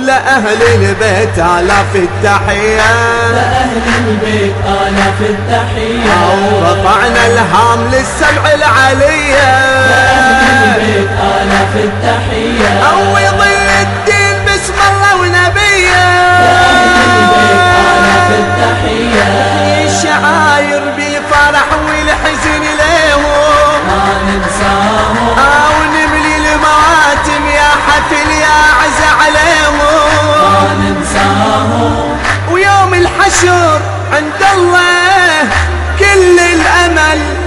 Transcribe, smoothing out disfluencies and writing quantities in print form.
لأهل البيت آلاف التحية، لأهل البيت آلاف التحية، رفعنا الهام للسبع العلية، لأهل البيت آلاف التحية، وظل الدين باسم الله ونبيه، لأهل البيت آلاف التحية، شعاير بفرح والحزن ليهم ما ننساهم، ونملي المواتم يا حفل يا عز عليهم، ما ننساهم، ويوم الحشر عند الله كل الأمل